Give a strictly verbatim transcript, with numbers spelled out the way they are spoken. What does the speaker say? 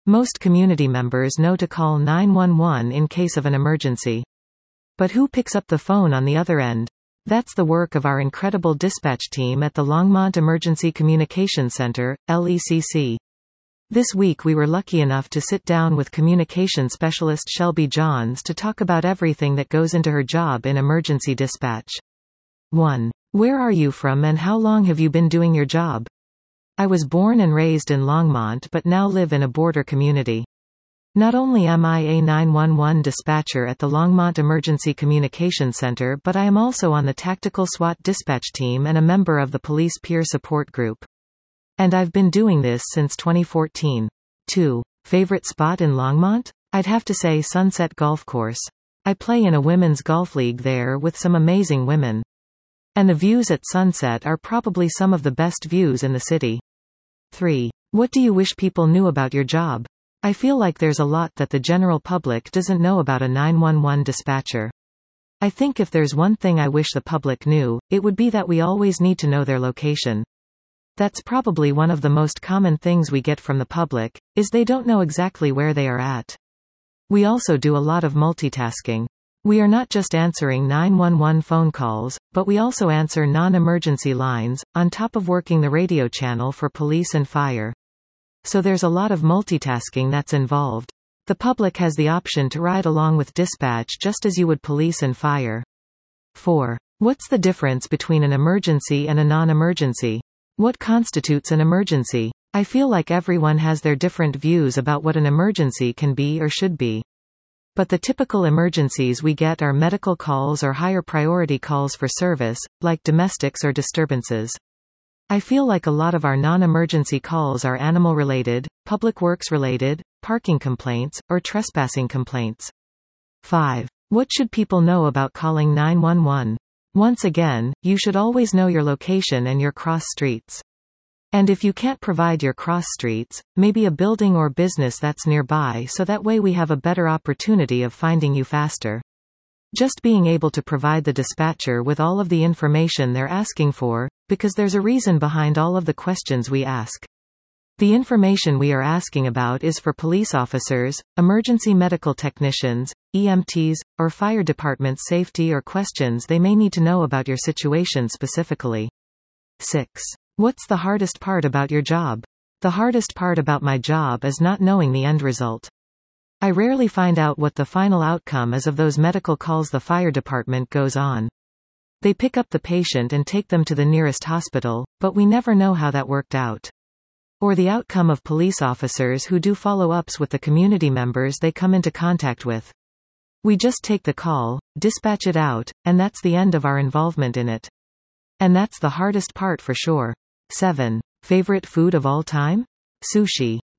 Most community members know to call nine one one in case of an emergency. But who picks up the phone on the other end? That's the work of our incredible dispatch team at the Longmont Emergency Communications Center, L E C C. This week we were lucky enough to sit down with communication specialist Shelby Johns to talk about everything that goes into her job in emergency dispatch. one. Where are you from and how long have you been doing your job? I was born and raised in Longmont but now live in a border community. Not only am I a nine one one dispatcher at the Longmont Emergency Communications Center, but I am also on the Tactical SWAT dispatch team and a member of the Police Peer Support Group. And I've been doing this since twenty fourteen. two. Favorite spot in Longmont? I'd have to say Sunset Golf Course. I play in a women's golf league there with some amazing women. And the views at sunset are probably some of the best views in the city. three. What do you wish people knew about your job? I feel like there's a lot that the general public doesn't know about a nine one one dispatcher. I think if there's one thing I wish the public knew, it would be that we always need to know their location. That's probably one of the most common things we get from the public, is they don't know exactly where they are at. We also do a lot of multitasking. We are not just answering nine one one phone calls, but we also answer non-emergency lines, on top of working the radio channel for police and fire. So there's a lot of multitasking that's involved. The public has the option to ride along with dispatch just as you would police and fire. four. What's the difference between an emergency and a non-emergency? What constitutes an emergency? I feel like everyone has their different views about what an emergency can be or should be. But the typical emergencies we get are medical calls or higher priority calls for service, like domestics or disturbances. I feel like a lot of our non-emergency calls are animal-related, public works-related, parking complaints, or trespassing complaints. five. What should people know about calling nine one one? Once again, you should always know your location and your cross streets. And if you can't provide your cross streets, maybe a building or business that's nearby, so that way we have a better opportunity of finding you faster. Just being able to provide the dispatcher with all of the information they're asking for, because there's a reason behind all of the questions we ask. The information we are asking about is for police officers, emergency medical technicians, E M Ts, or fire department safety or questions they may need to know about your situation specifically. six. What's the hardest part about your job? The hardest part about my job is not knowing the end result. I rarely find out what the final outcome is of those medical calls the fire department goes on. They pick up the patient and take them to the nearest hospital, but we never know how that worked out. Or the outcome of police officers who do follow-ups with the community members they come into contact with. We just take the call, dispatch it out, and that's the end of our involvement in it. And that's the hardest part for sure. seven. Favorite food of all time? Sushi.